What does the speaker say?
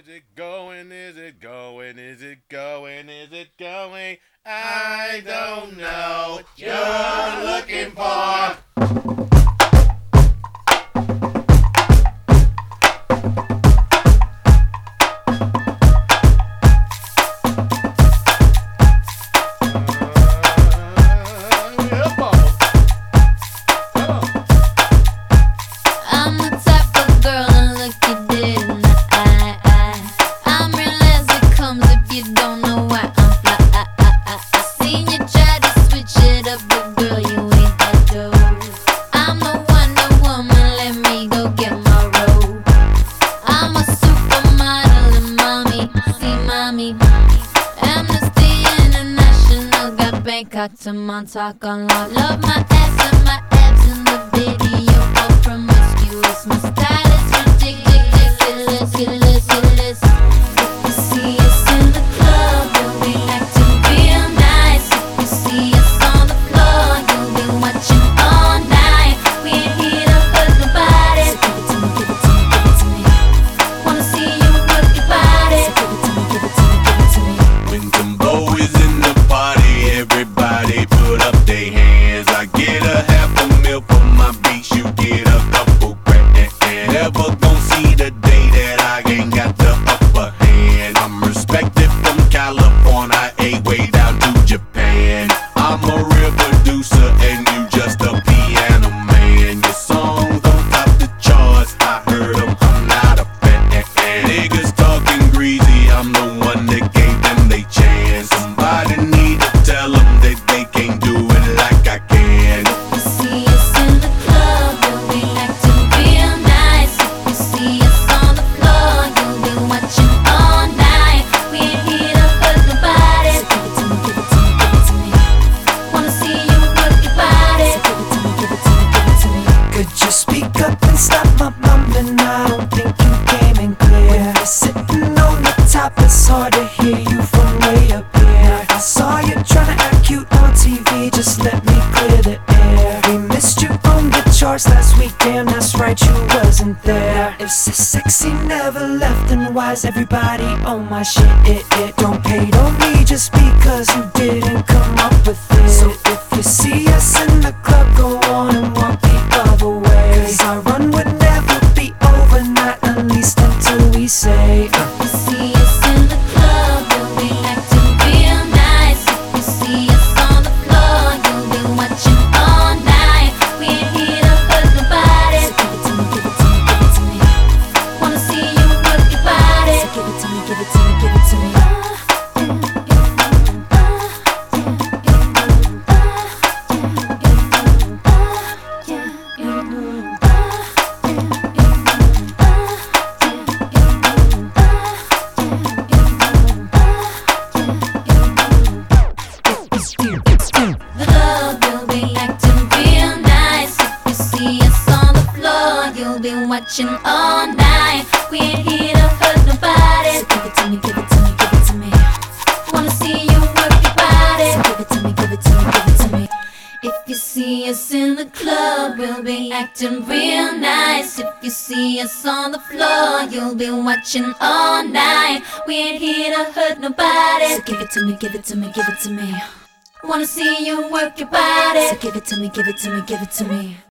Is it going? Is it going? Is it going? Is it going? I don't know what you're looking for. I'm the type of girl to look you dead in the eye. I'm real as it comes if you don't know why I'm fly. I seen you try to switch it up, but girl, you ain't that dope. I'm the Wonder Woman, let me go get my robe. I'm a supermodel and mommy, see mommy. Amnesty International got Bangkok to Montauk on lock. Love my ass and my abs in the video. All promiscuous, my style is ridiculous. If you see us in the club, you'll be acting real nice. If you see us on the floor, you'll be watching all night. We ain't here to hurt nobody. So give it to me, give it to me, give it to me. Wanna see you work your body. So give it to me, give it to me, give it to me. When Timbo is in the party, everybody put up their hands. I get a $500,000 for my beats, you get a couple grand. Never gon' see the day that I ain't got the upper hand. I'm respected from California, way down to Japan. I'm a real producer and you just a piano man. Your songs don't top the charts, I heard them, I'm not a fan. Niggas talking greasy, I'm the one that gave them they chance. Somebody need to tell them that they can't do it like I can. If you see us in the club, you'll be acting real nice. If you see us on the floor, you'll be watching all night. We ain't here to hurt nobody. So give it to me, give it to me, give it to me. Wanna see you work your body. So give it to me, give it to me, give it to me. Could you speak up and stop my mumbling? I don't think you came in clear. When you're sitting on the top, it's hard to hear you from way up here. I saw you tryna act cute on TV, just let me clear the air. We missed you on the charts last week, damn that's right, you wasn't there. If so sexy never left, then why's everybody on my shit? Don't hate on me just because you didn't come up with it. So if you see us in the club, go on and walk the other way. Cause our run would never be over, not at least until we say If you see us in the club, you'll be acting real nice. If you see us on the floor, you'll be watching all night. We ain't here to hurt nobody. So give it to me, give it to me, give it to me. Wanna see you work your body. So give it to me, give it to me, give it to me. The club, you'll be acting real nice. If you see us on the floor, you'll be watching all night. We ain't here to hurt nobody. So give it to me, give it to me, give it to me. Wanna see you work your body. So give it to me, give it to me, give it to me. If you see us in the club, we'll be acting real nice. If you see us on the floor, you'll be watching all night. We ain't here to hurt nobody. So give it to me, give it to me, give it to me. Wanna see you work your body. So give it to me, give it to me, give it to me.